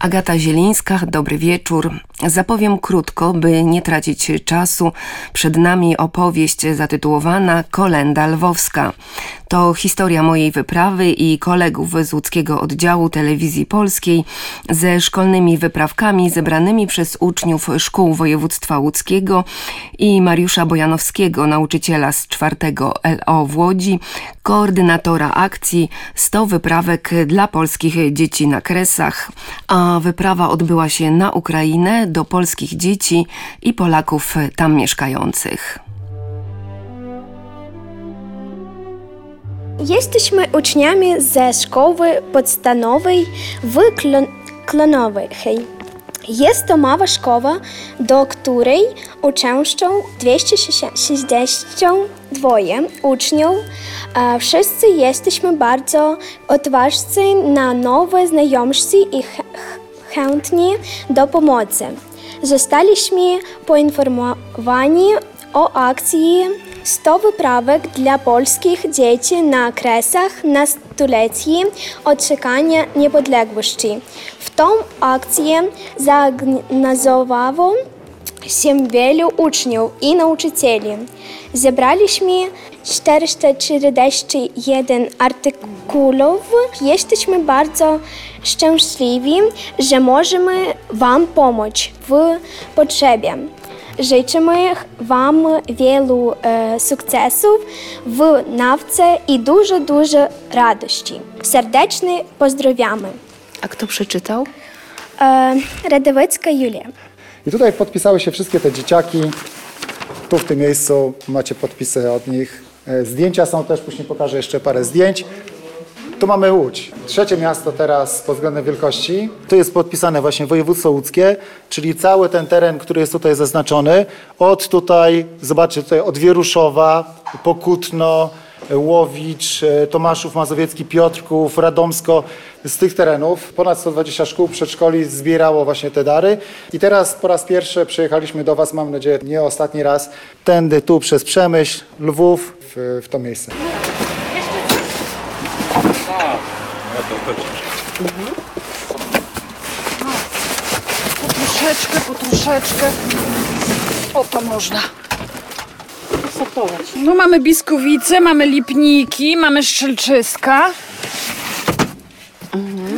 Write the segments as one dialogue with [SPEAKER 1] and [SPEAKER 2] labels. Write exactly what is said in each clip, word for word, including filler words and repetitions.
[SPEAKER 1] Agata Zielińska, dobry wieczór. Zapowiem krótko, by nie tracić czasu. Przed nami opowieść zatytułowana Kolenda Lwowska. To historia mojej wyprawy i kolegów z łódzkiego oddziału Telewizji Polskiej ze szkolnymi wyprawkami zebranymi przez uczniów szkół województwa łódzkiego i Mariusza Bojanowskiego, nauczyciela z czwartego L O w Łodzi, koordynatora akcji sto wyprawek dla polskich dzieci na Kresach, a wyprawa odbyła się na Ukrainę do polskich dzieci i Polaków tam mieszkających.
[SPEAKER 2] Jesteśmy uczniami ze szkoły podstawowej w Klon- Klonowej. Jest to mała szkoła, do której uczęszczą dwieście sześćdziesiąt dwa uczniów. Wszyscy jesteśmy bardzo odważni na nowe znajomości i chętni do pomocy. Zostaliśmy poinformowani o akcji sto wyprawek dla polskich dzieci na Kresach na stulecie odzyskania niepodległości. W tą akcję zaangażowało się wielu uczniów i nauczycieli. Zebraliśmy czterysta czterdzieści jeden artykułów. Jesteśmy bardzo szczęśliwi, że możemy Wam pomóc w potrzebie. Życzymy Wam wielu e, sukcesów w nauce i dużo, dużo radości. Serdecznie pozdrawiamy.
[SPEAKER 1] A kto przeczytał?
[SPEAKER 2] E, Radowicka Julia.
[SPEAKER 3] I tutaj podpisały się wszystkie te dzieciaki. Tu w tym miejscu macie podpisy od nich. Zdjęcia są też, później pokażę jeszcze parę zdjęć. Tu mamy Łódź. Trzecie miasto teraz pod względem wielkości. Tu jest podpisane właśnie województwo łódzkie, czyli cały ten teren, który jest tutaj zaznaczony. Od tutaj, zobaczcie, tutaj od Wieruszowa, Pokutno, Łowicz, Tomaszów Mazowiecki, Piotrków, Radomsko. Z tych terenów ponad sto dwadzieścia szkół, przedszkoli zbierało właśnie te dary. I teraz po raz pierwszy przyjechaliśmy do Was, mam nadzieję, nie ostatni raz, tędy tu przez Przemyśl, Lwów, w, w to miejsce.
[SPEAKER 4] Mhm. Po troszeczkę, po troszeczkę. O, to można. Sortować. No mamy biskowice, mamy lipniki, mamy szczelczyska. Mhm.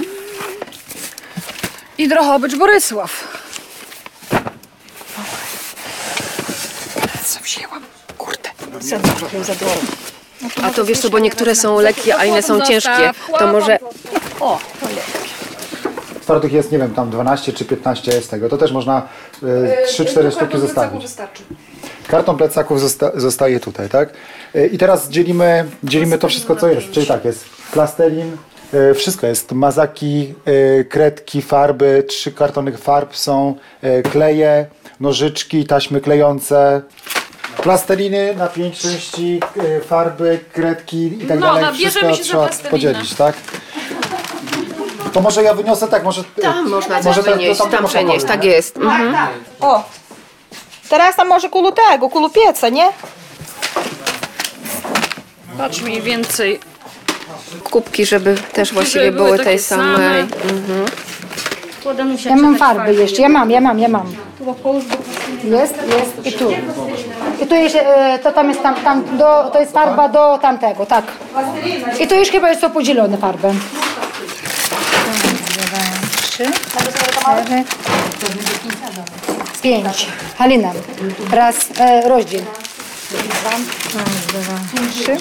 [SPEAKER 4] I Drohobycz Borysław. Co wzięłam? Kurde. Za dużo, za dużo.
[SPEAKER 1] A to wiesz co, bo niektóre są lekkie, a inne są ciężkie. To może...
[SPEAKER 4] O, to lekkie.
[SPEAKER 3] Twardych jest, nie wiem, tam dwanaście czy piętnaście jest tego. To też można trzy cztery sztuki zostawić. Karton plecaków zosta zostaje tutaj, tak? I teraz dzielimy, dzielimy to wszystko, co jest. Czyli tak, jest plastelin, wszystko jest. Mazaki, kredki, farby, trzy kartony farb są, kleje, nożyczki, taśmy klejące. Plasteliny na pięć części, farby, kredki i tak
[SPEAKER 4] no,
[SPEAKER 3] dalej.
[SPEAKER 4] No,
[SPEAKER 3] wszystko trzeba podzielić, tak? To może ja wyniosę tak, może...
[SPEAKER 1] Tam można
[SPEAKER 3] może
[SPEAKER 1] coś wynieść, tam, tam przenieść, tak jest. Mhm.
[SPEAKER 5] Tak, tak. O, teraz tam może koło tego, koło pieca, nie?
[SPEAKER 4] Patrz mniej więcej.
[SPEAKER 1] Kubki, żeby też właściwie żeby były, były tej samej. Mhm.
[SPEAKER 6] Ja mam farby jeszcze, ja mam, ja mam, ja mam. Jest, jest i tu. I tu jest, to tam jest tam, tam do, to jest farba do tamtego, tak. I tu już chyba jest to podzielone farbę. Trzy, cztery, pięć. Halina, raz, e, rozdziel. Dwa, dwa, trzy.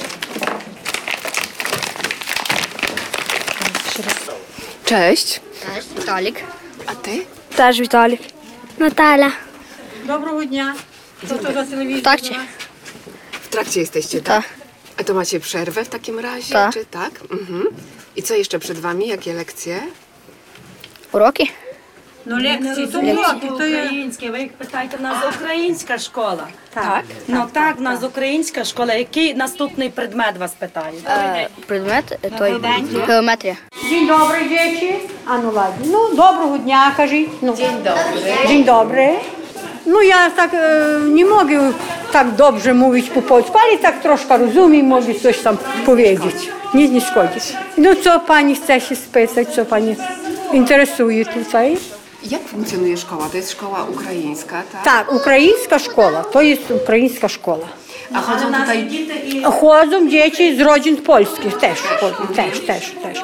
[SPEAKER 1] Cześć.
[SPEAKER 7] Cześć, Witolik.
[SPEAKER 1] A ty?
[SPEAKER 2] Też Witolik.
[SPEAKER 7] Natalia.
[SPEAKER 5] Dobrego dnia. Co to za telewizja?
[SPEAKER 7] W trakcie.
[SPEAKER 1] W trakcie jesteście, tak? A to macie przerwę w takim razie,
[SPEAKER 7] Tak.
[SPEAKER 1] czy tak? Mhm. I co jeszcze przed wami? Jakie lekcje?
[SPEAKER 7] Уроки.
[SPEAKER 8] Ну, лекції, то уроки, то є українське. Ви питаєте, в нас українська школа. Так. Ну так, в нас українська школа. Який наступний предмет вас питають?
[SPEAKER 7] Е, предмет е, той геометрія.
[SPEAKER 5] Dzień dobry, dzieci. A no ładnie. No, dobrego dnia, кажіть. No. Dzień dobry. Dzień dobry. No ja tak e, nie mogę tak dobrze mówić po polsku, ale tak troszkę rozumiem, mogę coś tam powiedzieć. Nic nie szkodzi. No co pani chce się spytać, co pani... interesuje tutaj.
[SPEAKER 1] Jak funkcjonuje szkoła? To jest szkoła ukraińska, tak?
[SPEAKER 5] Tak, українська szkoła, to jest ukraińska szkoła.
[SPEAKER 1] A chodzą tutaj...
[SPEAKER 5] Chodzą dzieci z rodzin polskich, też chodzą, też, też, też.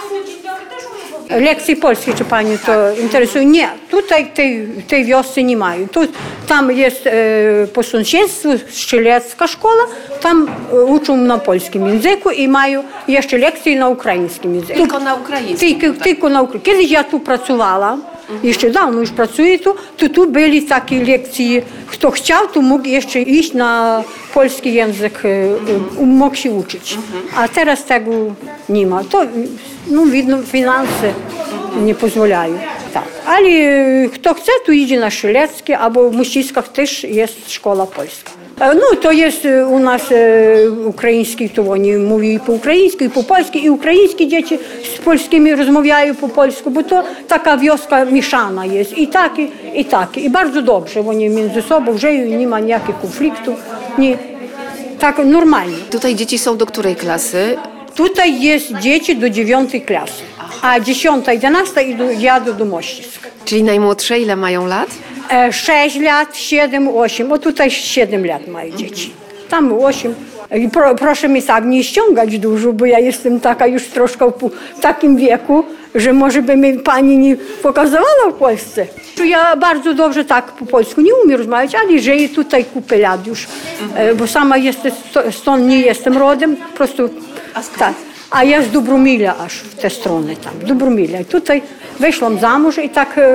[SPEAKER 5] Lekcji polskiej, czy pani to interesuje? Nie, tutaj tej, tej wiosce nie mają. Tu, tam jest e, po sąsiedztwu strzelecka szkoła, tam e, uczą na polskim języku i mają jeszcze lekcje na ukraińskim języku.
[SPEAKER 1] Tylko na ukraińskim?
[SPEAKER 5] Tylko, tylko na ukraińskim. Kiedyś ja tu pracowała, jeszcze dawno już pracuję tu, to tu byli takie lekcje. Kto chciał, to mógł jeszcze iść na polski język, e, mógł się uczyć. A teraz tego nie ma. To, no widno, finanse nie pozwalają. Tak. Ale kto chce, to idzie na Strzeleckie, albo w Muściskach też jest szkoła polska. No to jest u nas ukraiński, to oni mówią i po ukraińsku, i po polsku, i ukraińskie dzieci z polskimi rozmawiają po polsku, bo to taka wioska mieszana jest. I takie, i takie. I bardzo dobrze, oni między sobą żyją, nie ma jakich konfliktów. Nie, tak normalnie.
[SPEAKER 1] Tutaj dzieci są do której klasy?
[SPEAKER 5] Tutaj jest dzieci do dziewiątej klasy, a dziesiąta, jedenasta jadą do Mościsk.
[SPEAKER 1] Czyli najmłodsze ile mają lat?
[SPEAKER 5] E, sześć lat, siedem, osiem. O tutaj siedem lat mają dzieci. Tam osiem. I pro, proszę mi tak nie ściągać dużo, bo ja jestem taka już troszkę w takim wieku, że może by mi pani nie pokazywała w Polsce. Ja bardzo dobrze tak po polsku nie umiem rozmawiać, ale żyję tutaj kupę lat już, e, bo sama jestem, stąd nie jestem rodem, po prostu tak. A ja z Dobromila aż w tę stronę tam, Dobromila. Tutaj wyszłam za mąż i tak e,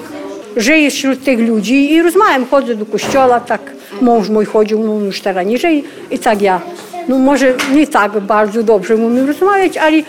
[SPEAKER 5] żyję wśród tych ludzi i rozmawiam, chodzę do kościoła, tak mąż mój chodził, no już teraz nie żyje i tak ja, no może nie tak bardzo dobrze umiem rozmawiać, ale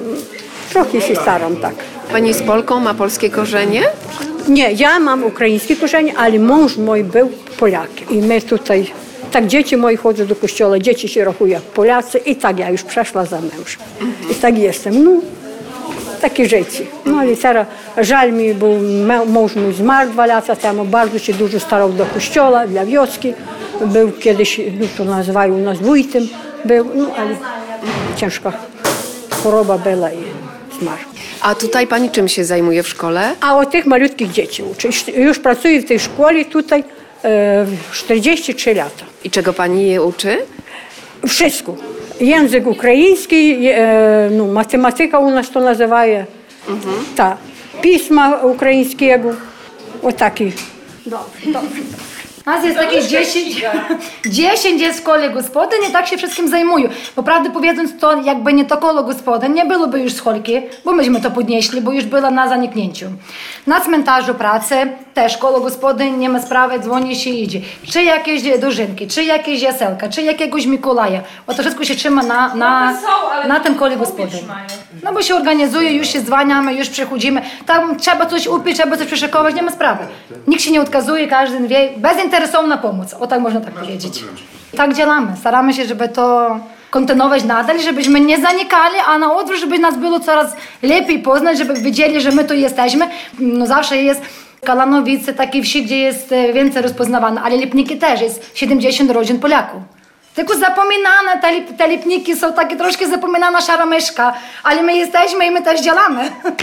[SPEAKER 5] trochę się staram tak.
[SPEAKER 1] Pani jest Polką, ma polskie korzenie?
[SPEAKER 5] Nie, ja mam ukraińskie korzenie, ale mąż mój był Polakiem i my tutaj, tak dzieci moje chodzą do kościoła, dzieci się rachują jak Polacy i tak ja już przeszła za męż. I tak jestem, no takie życie. No ale teraz żal mi, bo mąż mój zmarł dwa lata temu, bardzo się dużo starał do kościoła, dla wioski. Był kiedyś, no to nazywają u nas wójtem, był, no ale ciężka choroba była i zmarł.
[SPEAKER 1] A tutaj pani czym się zajmuje w szkole?
[SPEAKER 5] A o tych malutkich dzieci uczę. Już pracuję w tej szkole tutaj e, czterdzieści trzy lata.
[SPEAKER 1] I czego pani je uczy?
[SPEAKER 5] Wszystko. Język ukraiński, e, no, matematyka u nas to nazywa, mhm. Tak. Pisma ukraińskiego, o taki.
[SPEAKER 6] Dobrze, dobrze. U nas jest takie dziesięć, dziesięć jest w szkole gospodyń i tak się wszystkim zajmują. Bo prawdę mówiąc, to jakby nie to koło gospodyń, nie byłoby już szkolki, bo myśmy to podnieśli, bo już była na zaniknięciu. Na cmentarzu pracy też koło gospodyń, nie ma sprawy, dzwoni się i idzie. Czy jakieś dożynki, czy jakieś jasełka, czy jakiegoś Mikołaja. O to wszystko się trzyma na, na, na tym kole gospodyń. No bo się organizuje, już się zwaniamy, już przychodzimy. Tam trzeba coś upić, trzeba coś przyszykować, nie ma sprawy. Nikt się nie odkazuje, każdy wie, bezinteresowna pomoc. O tak można tak powiedzieć. Tak działamy. Staramy się, żeby to kontynuować nadal, żebyśmy nie zanikali, a na odwrót, żeby nas było coraz lepiej poznać, żeby wiedzieli, że my tu jesteśmy. No zawsze jest Kalanowice, takie wsi, gdzie jest więcej rozpoznawane, ale Lipniki też jest siedemdziesiąt rodzin Polaków. Tylko zapominane, te, lip, te Lipniki są takie troszkę zapominana szara myszka, ale my jesteśmy i my też działamy.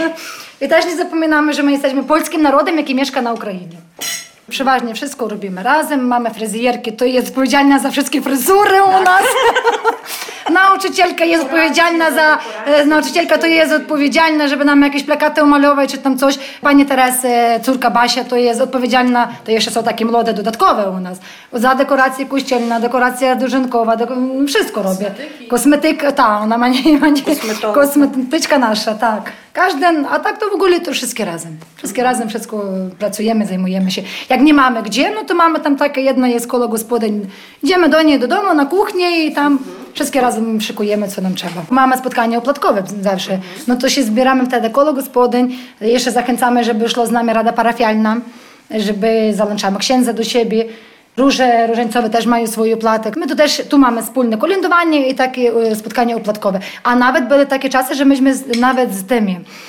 [SPEAKER 6] I też nie zapominamy, że my jesteśmy polskim narodem, jaki mieszka na Ukrainie. Przeważnie wszystko robimy razem, mamy fryzjerki, to jest odpowiedzialna za wszystkie fryzury u nas. Nauczycielka jest odpowiedzialna za, nauczycielka to jest odpowiedzialna, żeby nam jakieś plakaty umalować czy tam coś. Pani Teresy, córka Basia, to jest odpowiedzialna, to jeszcze są takie młode dodatkowe u nas. Za dekorację kościelna, dekoracja dożynkowa, deko, wszystko robię. Kosmetyka, ta, ona ma nie, ma nie kosmetyczka nasza, tak. Każdy, a tak to w ogóle to wszystkie razem. Wszystkie razem wszystko pracujemy, zajmujemy się. Jak nie mamy gdzie, no to mamy tam takie jedno jest koło gospodyń. Idziemy do niej do domu, na kuchnię i tam wszystkie razem szykujemy, co nam trzeba. Mamy spotkanie opłatkowe zawsze. No to się zbieramy wtedy koło gospodyń. Jeszcze zachęcamy, żeby szło z nami rada parafialna, żeby zalęczamy księdza do siebie. Róże różańcowe też mają swój opłatek. My tu też tu mamy wspólne kolędowanie i takie spotkania opłatkowe. A nawet były takie czasy, że myśmy z, nawet z tymi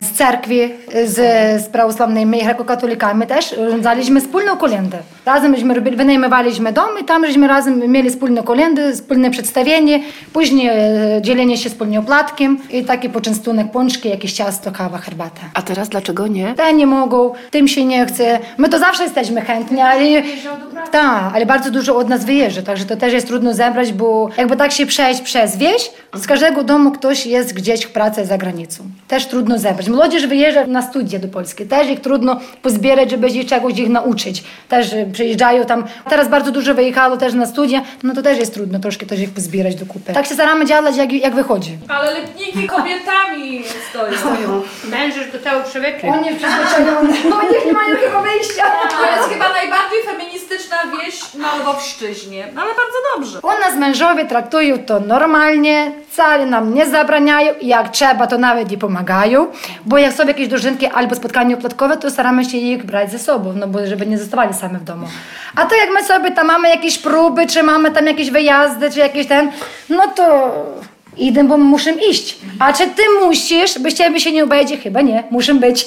[SPEAKER 6] z cerkwi, z, z prawosławnymi grekokatolikami też urządzaliśmy wspólną kolędę. Razem żeśmy robili, wynajmowaliśmy dom i tam żeśmy razem mieli wspólne kolędy, wspólne przedstawienie, później e, dzielenie się wspólnie opłatkiem i taki poczęstunek, pączki, jakieś ciasto, kawa, herbata.
[SPEAKER 1] A teraz dlaczego nie?
[SPEAKER 6] Te nie mogą, tym się nie chce. My to zawsze jesteśmy chętni, ale, tak, ale bardzo dużo od nas wyjeżdża, także to też jest trudno zebrać, bo jakby tak się przejść przez wieś, z każdego domu ktoś jest gdzieś w pracy za granicą. Też trudno zebrać. Młodzież wyjeżdża na studia do Polski, też ich trudno pozbierać, żeby ich czegoś ich nauczyć. Też przyjeżdżają tam, teraz bardzo dużo wyjechało też na studia, no to też jest trudno troszkę też ich pozbierać do kupy. Tak się staramy działać, jak, jak wychodzi.
[SPEAKER 9] Ale lepniki kobietami stoją.
[SPEAKER 5] Mężczyźni do tego przywykli.
[SPEAKER 6] Oni przyzwyczajone, oni nie mają chyba wyjścia.
[SPEAKER 9] To jest chyba najbardziej feministyczna wieś na Lwowszczyźnie, ale bardzo dobrze.
[SPEAKER 6] U nas mężowie traktują to normalnie, wcale nam nie zabraniają, jak trzeba, to nawet i pomagają, bo jak są jakieś dożynki albo spotkania opłatkowe, to staramy się ich brać ze sobą, no bo żeby nie zostawali same w domu. A to jak my sobie tam mamy jakieś próby, czy mamy tam jakieś wyjazdy, czy jakieś ten, no to idę, bo muszę iść. A czy ty musisz, by ciebie się nie obejdzie? Chyba nie, muszę być.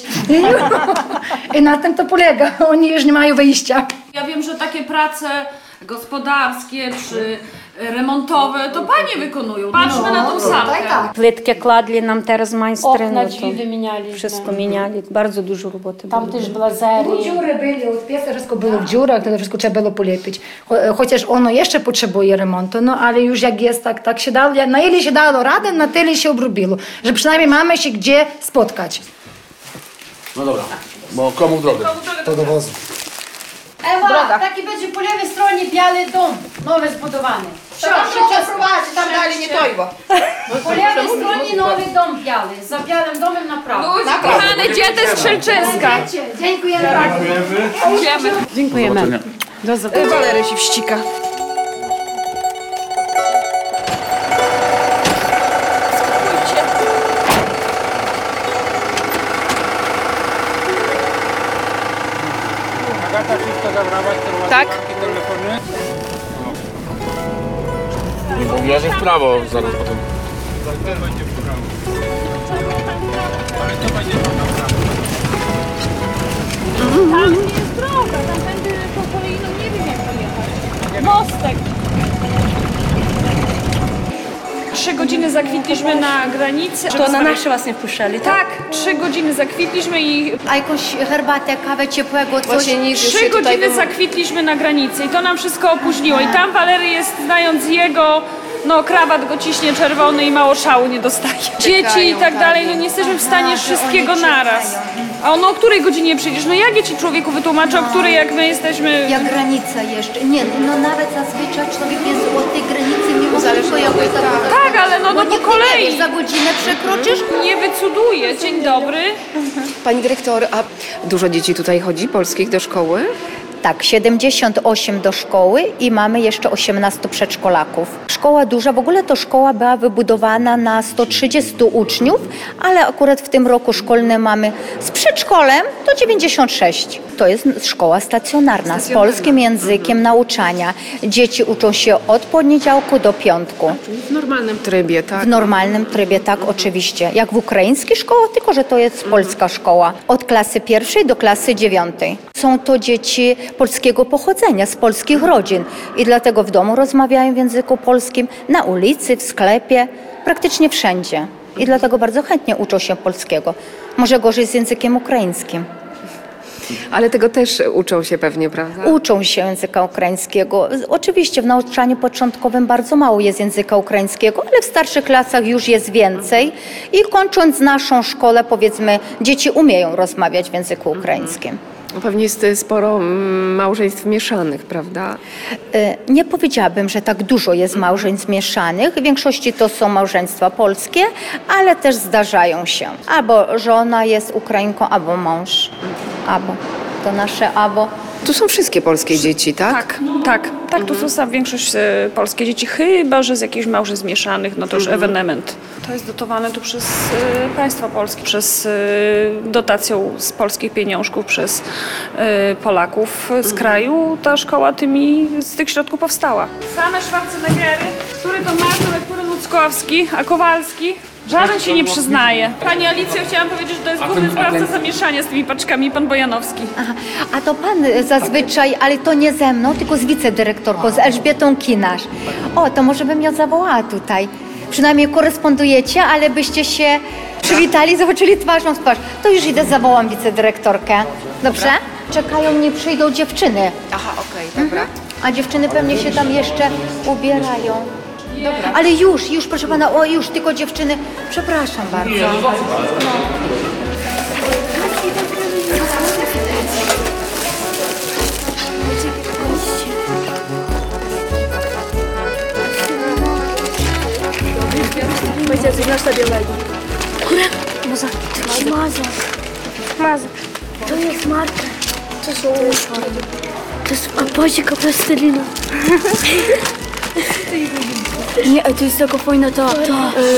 [SPEAKER 6] I na tym to polega, oni już nie mają wyjścia.
[SPEAKER 9] Ja wiem, że takie prace gospodarskie czy remontowe to panie wykonują. Patrzmy na tą salkę.
[SPEAKER 6] Tak, tak.
[SPEAKER 5] Плитки кладли нам teraz majstry.
[SPEAKER 10] Okna,
[SPEAKER 5] no to
[SPEAKER 10] drzwi wymieniali.
[SPEAKER 5] Wszystko mieniali, bardzo dużo roboty
[SPEAKER 10] Tam
[SPEAKER 5] było.
[SPEAKER 10] też blazery.
[SPEAKER 6] No, dziury były, od piesa wszystko było w dziurach, to wszystko trzeba było polepić. Cho- Chociaż ono jeszcze potrzebuje remontu, no ale już jak jest, tak, tak się dało, na ile się dało radę, na tyle się obrobiło. Że przynajmniej mamy się gdzie spotkać.
[SPEAKER 11] No dobra, bo komu drogę?
[SPEAKER 3] To do wozu.
[SPEAKER 10] Ewa, taki będzie po lewej stronie biały dom, nowy zbudowany.
[SPEAKER 4] Tam się prowadzi, tam dalej nie tojbo.
[SPEAKER 10] Po lewej stronie nowy dom biały, za białym domem na prawo.
[SPEAKER 9] Kochane dzieci z Strzelczyska.
[SPEAKER 6] Dziękujemy bardzo.
[SPEAKER 9] Idziemy.
[SPEAKER 5] Dziękujemy. Do zobaczenia.
[SPEAKER 4] Walery się wścika.
[SPEAKER 11] Tak? Nie mówiła, że w prawo zaraz potem.
[SPEAKER 8] Tam jest droga, tam będzie tą kolejną, nie wiem jak pojechać. Mostek. Trzy godziny zakwitliśmy na granicy.
[SPEAKER 10] To na nasze was nie wpuszczali, tak?
[SPEAKER 8] Tak, trzy godziny zakwitliśmy i
[SPEAKER 10] A jakąś herbatę, kawę ciepłego, coś?
[SPEAKER 8] trzy godziny zakwitliśmy na granicy i to nam wszystko opóźniło. I tam Walery jest, znając jego, no krawat go ciśnie czerwony i mało szału nie dostaje. Dzieci i tak dalej, no nie jesteśmy w stanie wszystkiego naraz. A ono o której godzinie przyjdziesz? No jak ja ci człowieku wytłumaczę, o której jak my jesteśmy...
[SPEAKER 10] Jak granica jeszcze. Nie, no nawet zazwyczaj człowiek jest od tej granicy mimo wszystko jakoś zabrać.
[SPEAKER 8] Tak, ale no, no po kolei.
[SPEAKER 10] Za godzinę przekroczysz?
[SPEAKER 8] Nie wycuduje. Dzień dobry.
[SPEAKER 1] Pani dyrektor, a dużo dzieci tutaj chodzi, polskich, do szkoły?
[SPEAKER 12] Tak, siedemdziesiąt osiem do szkoły i mamy jeszcze osiemnastu przedszkolaków. Szkoła duża, w ogóle to szkoła była wybudowana na sto trzydziestu uczniów, ale akurat w tym roku szkolnym mamy z przedszkolem to dziewięćdziesiąt sześć. To jest szkoła stacjonarna, z polskim językiem nauczania. Dzieci uczą się od poniedziałku do piątku.
[SPEAKER 1] W normalnym trybie, tak?
[SPEAKER 12] W normalnym trybie, tak, oczywiście. Jak w ukraińskiej szkole, tylko że to jest polska szkoła. Od klasy pierwszej do klasy dziewiątej. Są to dzieci polskiego pochodzenia, z polskich rodzin. I dlatego w domu rozmawiają w języku polskim, na ulicy, w sklepie, praktycznie wszędzie. I dlatego bardzo chętnie uczą się polskiego. Może gorzej z językiem ukraińskim.
[SPEAKER 1] Ale tego też uczą się pewnie, prawda?
[SPEAKER 12] Uczą się języka ukraińskiego. Oczywiście w nauczaniu początkowym bardzo mało jest języka ukraińskiego, ale w starszych klasach już jest więcej. I kończąc naszą szkołę, powiedzmy, dzieci umieją rozmawiać w języku ukraińskim.
[SPEAKER 1] Pewnie jest sporo mm, małżeństw mieszanych, prawda?
[SPEAKER 12] Y, Nie powiedziałabym, że tak dużo jest małżeństw mieszanych. W większości to są małżeństwa polskie, ale też zdarzają się. Albo żona jest Ukrainką, albo mąż. Albo to nasze albo.
[SPEAKER 1] Tu są wszystkie polskie dzieci, tak?
[SPEAKER 8] Tak, tak. Tak, tu są sam większość e, polskie dzieci, chyba że z jakichś małżeństw mieszanych, no to już ewenement. To jest dotowane tu przez e, państwo polskie, przez e, dotacją z polskich pieniążków, przez e, Polaków z kraju. Ta szkoła tymi, z tych środków powstała. Same Schwarzeneggery, który to Martel, a który Luckowski, a Kowalski. Żaden się nie przyznaje. Pani Alicjo, chciałam powiedzieć, że to jest główny sprawca zamieszania z tymi paczkami, pan Bojanowski.
[SPEAKER 12] Aha. A to pan zazwyczaj, ale to nie ze mną, tylko z wicedyrektorką, z Elżbietą Kinasz. O, to może bym ją zawołała tutaj. Przynajmniej korespondujecie, ale byście się przywitali, zobaczyli twarzą w twarz. To już idę, zawołam wicedyrektorkę. Dobrze? Czekają mnie, przyjdą dziewczyny.
[SPEAKER 13] Aha, okej, okay, dobra.
[SPEAKER 12] A dziewczyny pewnie się tam jeszcze ubierają. Dobra. Ale już, już, proszę pana, o już, tylko dziewczyny. Przepraszam bardzo. No.
[SPEAKER 2] Ojciec, znasz to białego. Kurę, Maza, to jest Maza. Maza. To jest marka. To są łóżki. To jest apozika plastelina. Nie, to jest taka fajna ta, ta,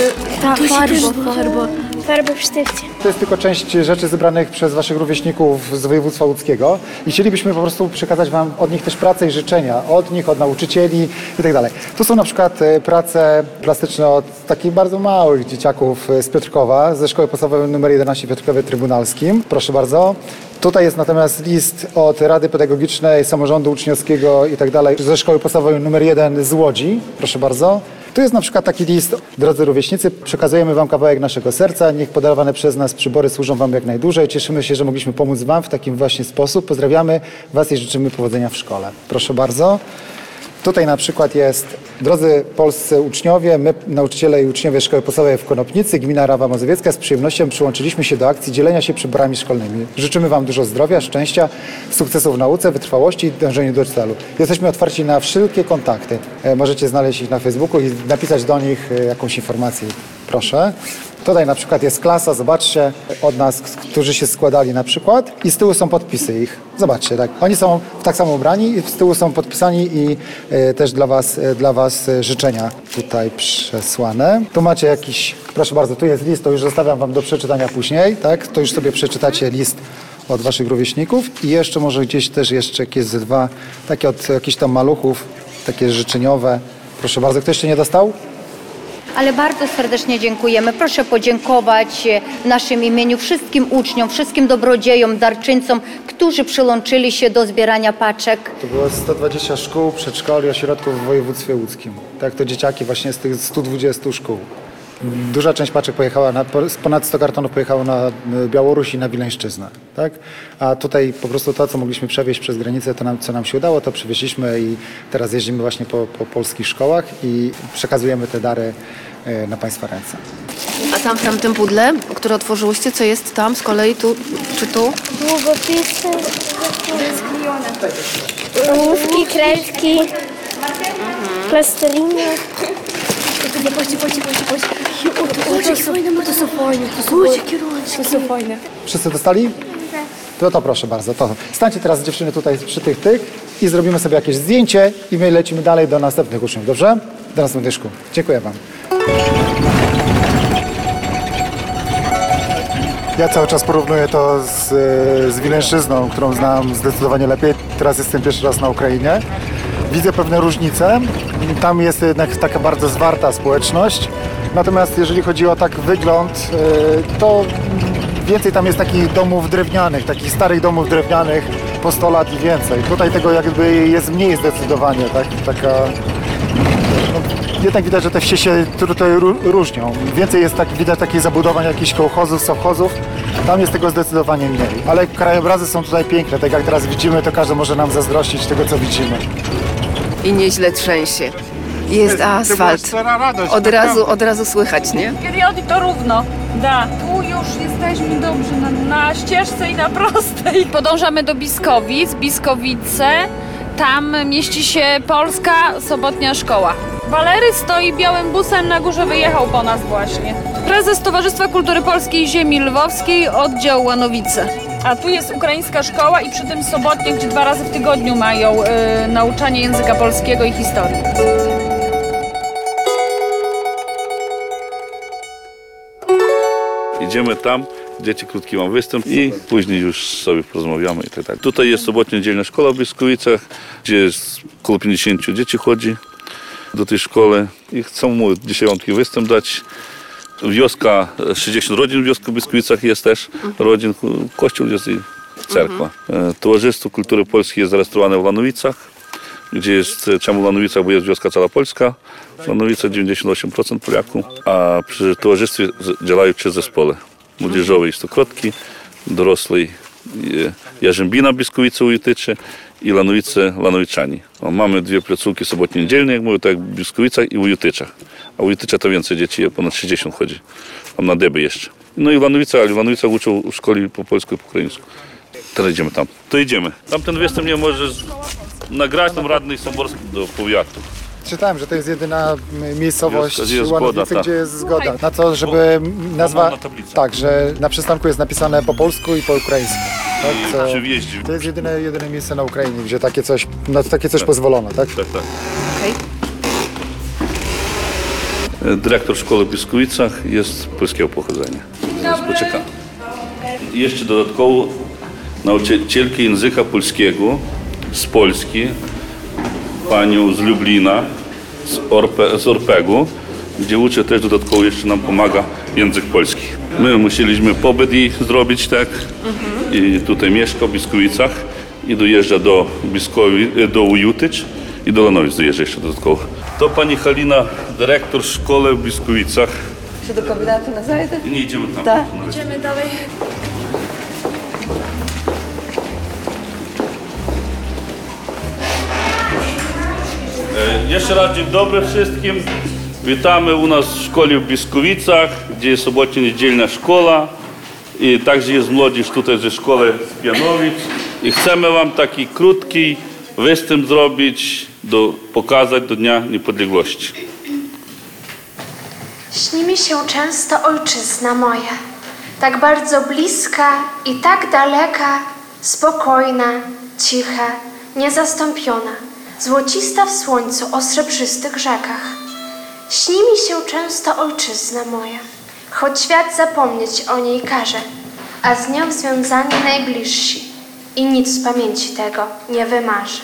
[SPEAKER 2] ta farba, farba. Farba w sztywcie.
[SPEAKER 3] To jest tylko część rzeczy zebranych przez waszych rówieśników z województwa łódzkiego i chcielibyśmy po prostu przekazać wam od nich też pracę i życzenia, od nich, od nauczycieli i tak dalej. Tu są na przykład prace plastyczne od takich bardzo małych dzieciaków z Piotrkowa, ze szkoły podstawowej numer jedenaście w Piotrkowie Trybunalskim. Proszę bardzo. Tutaj jest natomiast list od Rady Pedagogicznej, Samorządu Uczniowskiego i tak dalej ze szkoły podstawowej numer jeden z Łodzi. Proszę bardzo. Tu jest na przykład taki list. Drodzy rówieśnicy, przekazujemy wam kawałek naszego serca. Niech podarowane przez nas przybory służą wam jak najdłużej. Cieszymy się, że mogliśmy pomóc wam w takim właśnie sposób. Pozdrawiamy was i życzymy powodzenia w szkole. Proszę bardzo. Tutaj na przykład jest, drodzy polscy uczniowie, my nauczyciele i uczniowie Szkoły Podstawowej w Konopnicy, gmina Rawa Mazowiecka, z przyjemnością przyłączyliśmy się do akcji dzielenia się przyborami szkolnymi. Życzymy wam dużo zdrowia, szczęścia, sukcesów w nauce, wytrwałości i dążeniu do celu. Jesteśmy otwarci na wszelkie kontakty. Możecie znaleźć ich na Facebooku i napisać do nich jakąś informację. Proszę. Tutaj na przykład jest klasa, zobaczcie, od nas, którzy się składali na przykład i z tyłu są podpisy ich. Zobaczcie, tak. Oni są tak samo ubrani i z tyłu są podpisani i y, też dla was, y, dla was życzenia tutaj przesłane. Tu macie jakiś, proszę bardzo, tu jest list, to już zostawiam wam do przeczytania później, tak? To już sobie przeczytacie list od waszych rówieśników i jeszcze może gdzieś też jeszcze jakieś ze dwa, takie od jakichś tam maluchów, takie życzeniowe. Proszę bardzo, ktoś jeszcze nie dostał?
[SPEAKER 12] Ale bardzo serdecznie dziękujemy. Proszę podziękować w naszym imieniu wszystkim uczniom, wszystkim dobrodziejom, darczyńcom, którzy przyłączyli się do zbierania paczek.
[SPEAKER 3] To było sto dwadzieścia szkół, przedszkoli, ośrodków w województwie łódzkim. Tak, to dzieciaki właśnie z tych stu dwudziestu szkół. Duża część paczek pojechała, na, ponad sto kartonów pojechało na Białoruś i na Wileńszczyznę, tak? A tutaj po prostu to, co mogliśmy przewieźć przez granicę, to nam, co nam się udało, to przywieźliśmy i teraz jeździmy właśnie po, po polskich szkołach i przekazujemy te dary na państwa ręce.
[SPEAKER 13] A tam w tamtym pudle, które otworzyłyście, co jest tam z kolei, tu czy tu?
[SPEAKER 2] Długopisy, ołówki, kredki, plasteliny. Chodźcie, chodźcie, chodźcie, chodźcie. To są fajne, to są fajne.
[SPEAKER 3] Wszyscy dostali? To, to proszę bardzo. To. Stańcie teraz dziewczyny tutaj przy tych tych i zrobimy sobie jakieś zdjęcie i my lecimy dalej do następnych uczniów, dobrze? Do następnych szkół. Dziękuję wam. Ja cały czas porównuję to z, z Wileńszczyzną, którą znam zdecydowanie lepiej. Teraz jestem pierwszy raz na Ukrainie. Widzę pewne różnice. Tam jest jednak taka bardzo zwarta społeczność. Natomiast jeżeli chodzi o tak wygląd, to więcej tam jest takich domów drewnianych, takich starych domów drewnianych po sto lat i więcej. Tutaj tego jakby jest mniej zdecydowanie. Tak? Taka, no, jednak widać, że te wsie się tutaj różnią. Więcej jest tak, widać takich zabudowań jakichś kołchozów, sowchozów. Tam jest tego zdecydowanie mniej. Ale krajobrazy są tutaj piękne. Tak jak teraz widzimy, to każdy może nam zazdrościć tego, co widzimy.
[SPEAKER 13] I nieźle trzęsie. Jest asfalt. Od razu, od razu słychać, nie?
[SPEAKER 8] Periody to równo. Da. Tu już jesteśmy dobrze na, na ścieżce i na prostej. Podążamy do Biskowic, Biskowice. Tam mieści się Polska Sobotnia Szkoła. Walery stoi białym busem na górze, wyjechał po nas właśnie. Prezes Towarzystwa Kultury Polskiej Ziemi Lwowskiej, oddział Łanowice. A tu jest ukraińska szkoła i przy tym Sobotnie, gdzie dwa razy w tygodniu mają y, nauczanie języka polskiego i historii.
[SPEAKER 14] Idziemy tam, dzieci krótki mam występ i później już sobie porozmawiamy i tak dalej. Tutaj jest sobotnia niedzielna szkoła w Biskowicach, gdzie jest około pięćdziesięciu dzieci chodzi do tej szkoły i chcą mu dziesiątki występ dać. Wioska, sześćdziesiąt rodzin w wiosku Biskupicach jest też, rodzin, kościół jest i cerkwa. Towarzystwo Kultury Polskiej jest zarejestrowane w Lanowicach, gdzie jest, czemu w Lanowicach, bo jest wioska cała polska, w Lanowicach dziewięćdziesiąt osiem procent Polaków, a przy towarzystwie działają trzy zespoły. Młodzieżowej Stokrotki, dorosłej Jarzębina Biskupice Ujutycze i Lanowice Lanowiczani. O, mamy dwie placówki sobotnie-niedzielne, jak mówię, tak w Biskupicach i w Ujutyczach. A w Ujutyczach to więcej dzieci, ponad sześćdziesiąt chodzi. Tam na deby jeszcze. No i w Lanowicach, ale w Lanowicach uczą w szkole po polsku i po ukraińsku. Teraz idziemy tam. To idziemy. Tamten występ nie może nagrać tam radny Samborski do powiatu.
[SPEAKER 3] Czytałem, że to jest jedyna miejscowość
[SPEAKER 14] Wioska, gdzie jest
[SPEAKER 3] Łanowice,
[SPEAKER 14] zgoda,
[SPEAKER 3] gdzie jest zgoda na to, żeby nazwa...
[SPEAKER 14] na tablicę.
[SPEAKER 3] Tak, że na przystanku jest napisane po polsku i po ukraińsku. Tak, co,
[SPEAKER 14] Przy wjeździe.
[SPEAKER 3] to jest jedyne, jedyne miejsce na Ukrainie, gdzie takie coś, na takie coś tak. pozwolono, tak?
[SPEAKER 14] Tak, tak. Okay. Dyrektor szkoły w Biskupicach jest polskiego pochodzenia. Poczekamy. Jeszcze dodatkowo nauczycielki języka polskiego z Polski, panią z Lublina, z, Orpe, z Orpegu, gdzie uczy też dodatkowo jeszcze nam pomaga język polski. My musieliśmy pobyt jej zrobić, tak, mhm. i tutaj mieszka w Biskupicach i dojeżdża do, Biskowi, do Ujutycz i do Lanowic dojeżdża jeszcze dodatkowo. To pani Halina, dyrektor szkoły w Biskupicach.
[SPEAKER 4] Czy do kombinatu na zajęte?
[SPEAKER 14] I nie idziemy tam.
[SPEAKER 4] Tak.
[SPEAKER 2] Idziemy dalej.
[SPEAKER 14] Jeszcze raz dzień dobry wszystkim. Witamy u nas w szkole w Biskupicach, gdzie jest sobotnio-niedzielna szkoła i także jest młodzież tutaj ze szkoły z Pianowic. I chcemy wam taki krótki występ zrobić, do, pokazać do Dnia Niepodległości.
[SPEAKER 15] Śni mi się często ojczyzna moja, tak bardzo bliska i tak daleka, spokojna, cicha, niezastąpiona, złocista w słońcu o srebrzystych rzekach. Śni mi się często ojczyzna moja, choć świat zapomnieć o niej każe, a z nią związani najbliżsi i nic z pamięci tego nie wymarzy.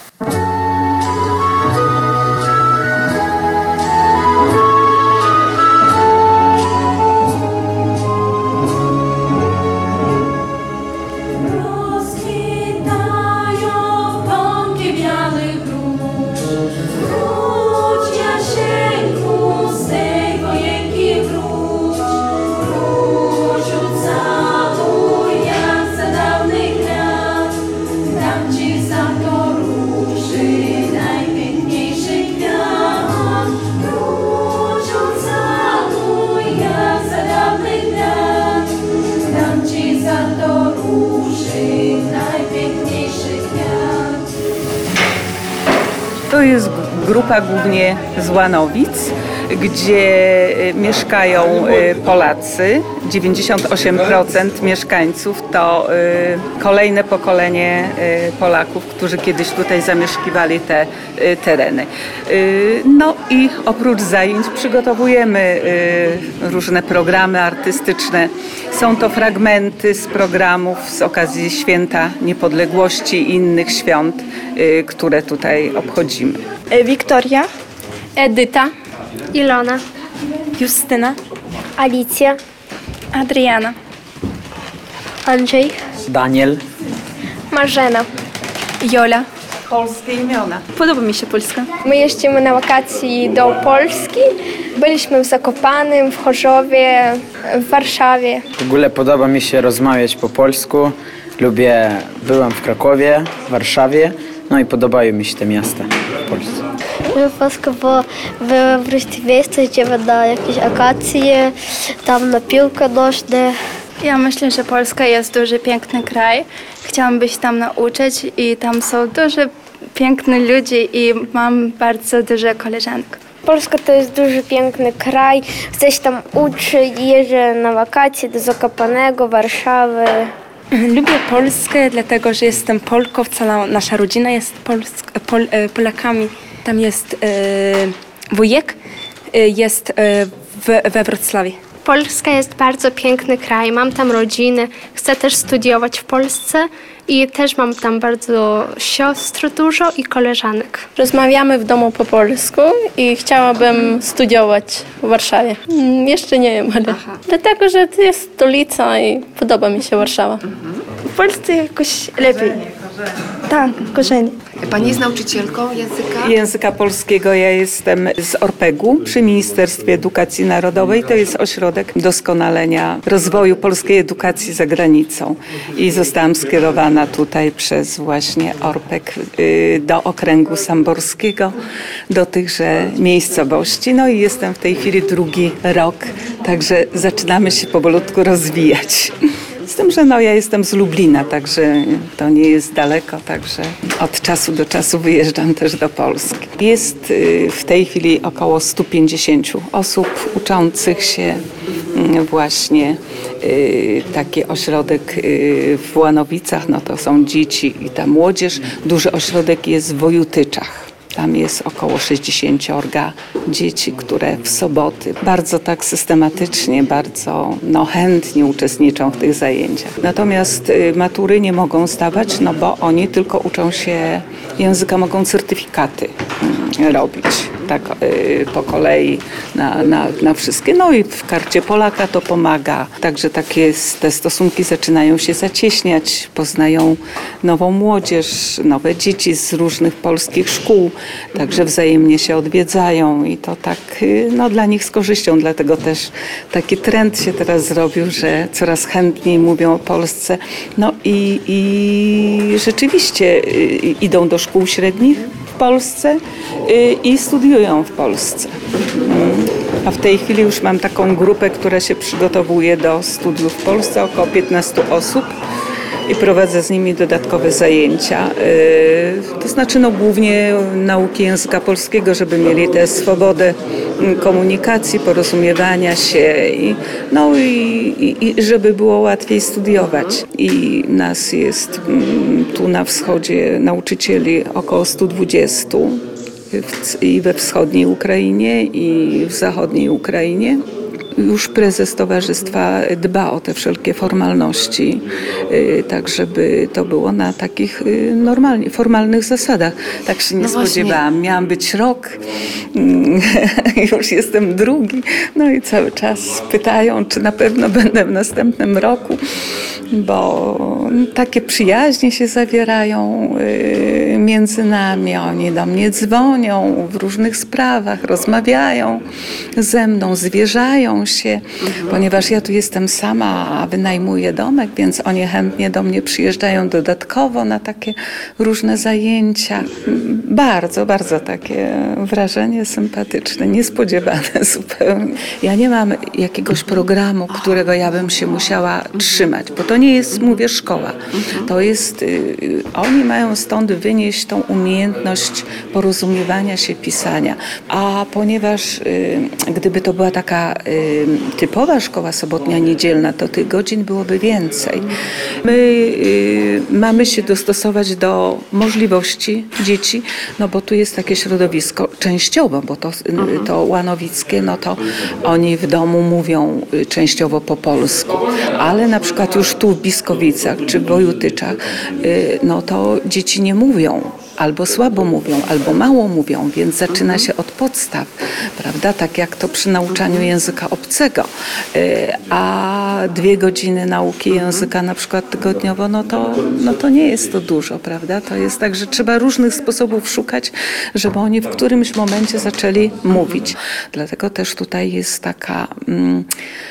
[SPEAKER 16] To jest grupa głównie z Łanowic, gdzie mieszkają Polacy. dziewięćdziesiąt osiem procent mieszkańców to kolejne pokolenie Polaków, którzy kiedyś tutaj zamieszkiwali te tereny. No i oprócz zajęć przygotowujemy różne programy artystyczne. Są to fragmenty z programów z okazji Święta Niepodległości i innych świąt, które tutaj obchodzimy.
[SPEAKER 2] Wiktoria,
[SPEAKER 15] Edyta, Ilona,
[SPEAKER 2] Justyna,
[SPEAKER 15] Alicja,
[SPEAKER 2] Adriana,
[SPEAKER 15] Andrzej,
[SPEAKER 17] Daniel,
[SPEAKER 15] Marzena,
[SPEAKER 2] Jola.
[SPEAKER 16] Polskie imiona.
[SPEAKER 2] Podoba mi się Polska.
[SPEAKER 15] My jeździmy na wakacje do Polski. Byliśmy w Zakopanem, w Chorzowie, w Warszawie.
[SPEAKER 17] W ogóle podoba mi się rozmawiać po polsku. Lubię, byłam w Krakowie, w Warszawie, no i podobają mi się te miasta w Polsce.
[SPEAKER 15] Lubię Polskę, bo byłem w różnych miejscach, gdzie na jakieś akacje, tam na piłkę nożne.
[SPEAKER 2] Ja myślę, że Polska jest duży, piękny kraj. Chciałam być tam nauczyć i tam są duży, piękni ludzie i mam bardzo dużo koleżanek.
[SPEAKER 15] Polska to jest duży, piękny kraj. Chcę się tam uczyć, jeżdżę na wakacje do Zakopanego, Warszawy.
[SPEAKER 2] Lubię Polskę, dlatego że jestem Polką, cała nasza rodzina jest Polsk, Pol, Polakami. Tam jest e, wujek, e, jest e, w, we Wrocławiu.
[SPEAKER 15] Polska jest bardzo piękny kraj, mam tam rodzinę, chcę też studiować w Polsce i też mam tam bardzo siostr dużo i koleżanek.
[SPEAKER 18] Rozmawiamy w domu po polsku i chciałabym studiować w Warszawie. Mm, jeszcze nie wiem, ale Aha. dlatego, że to jest stolica i podoba mi się Warszawa. Mhm. W Polsce jakoś lepiej. Tak, korzenie.
[SPEAKER 13] Pani jest nauczycielką języka?
[SPEAKER 16] Języka polskiego. Ja jestem z Orpegu przy Ministerstwie Edukacji Narodowej. To jest ośrodek doskonalenia rozwoju polskiej edukacji za granicą. I zostałam skierowana tutaj przez właśnie Orpeg do okręgu samborskiego, do tychże miejscowości. No i jestem w tej chwili drugi rok, także zaczynamy się powolutku rozwijać. Z tym, że no, ja jestem z Lublina, także to nie jest daleko, także od czasu do czasu wyjeżdżam też do Polski. Jest w tej chwili około stu pięćdziesięciu osób uczących się właśnie taki ośrodek w Łanowicach, no to są dzieci i ta młodzież. Duży ośrodek jest w Wojutyczach. Tam jest około sześćdziesięciorga dzieci, które w soboty bardzo tak systematycznie, bardzo no, chętnie uczestniczą w tych zajęciach. Natomiast y, matury nie mogą zdawać, no bo oni tylko uczą się języka, mogą certyfikaty y, robić tak y, po kolei na, na, na wszystkie. No i w karcie Polaka to pomaga. Także takie te stosunki zaczynają się zacieśniać, poznają nową młodzież, nowe dzieci z różnych polskich szkół. Także wzajemnie się odwiedzają i to tak no, dla nich z korzyścią. Dlatego też taki trend się teraz zrobił, że coraz chętniej mówią o Polsce. No i, i rzeczywiście idą do szkół średnich w Polsce i studiują w Polsce. A w tej chwili już mam taką grupę, która się przygotowuje do studiów w Polsce, około piętnastu osób. I prowadzę z nimi dodatkowe zajęcia. To znaczy no, głównie nauki języka polskiego, żeby mieli tę swobodę komunikacji, porozumiewania się i, no i, i żeby było łatwiej studiować. I nas jest tu na wschodzie nauczycieli około stu dwudziestu i we wschodniej Ukrainie i w zachodniej Ukrainie. Już prezes towarzystwa dba o te wszelkie formalności, tak żeby to było na takich normalnie, formalnych zasadach. Tak się nie no spodziewałam. Właśnie. Miałam być rok, już jestem drugi, no i cały czas pytają, czy na pewno będę w następnym roku, bo takie przyjaźnie się zawierają między nami. Oni do mnie dzwonią w różnych sprawach, rozmawiają ze mną, zwierzają się, mhm. ponieważ ja tu jestem sama, a wynajmuję domek, więc oni chętnie do mnie przyjeżdżają dodatkowo na takie różne zajęcia. Bardzo, bardzo takie wrażenie sympatyczne, niespodziewane zupełnie. Ja nie mam jakiegoś programu, którego ja bym się musiała trzymać, bo to nie jest, mówię, szkoła. To jest, y, oni mają stąd wynieść tą umiejętność porozumiewania się, pisania. A ponieważ y, gdyby to była taka y, typowa szkoła sobotnia, niedzielna, to tych godzin byłoby więcej. My y, mamy się dostosować do możliwości dzieci, no bo tu jest takie środowisko częściowo, bo to, y, to łanowickie, no to oni w domu mówią y, częściowo po polsku, ale na przykład już tu w Biskowicach czy w Wojutyczach, y, no to dzieci nie mówią. Albo słabo mówią, albo mało mówią, więc zaczyna się od podstaw, prawda? Tak jak to przy nauczaniu języka obcego. A dwie godziny nauki języka na przykład tygodniowo, no to, no to nie jest to dużo, prawda? To jest tak, że trzeba różnych sposobów szukać, żeby oni w którymś momencie zaczęli mówić. Dlatego też tutaj jest taka... Mm,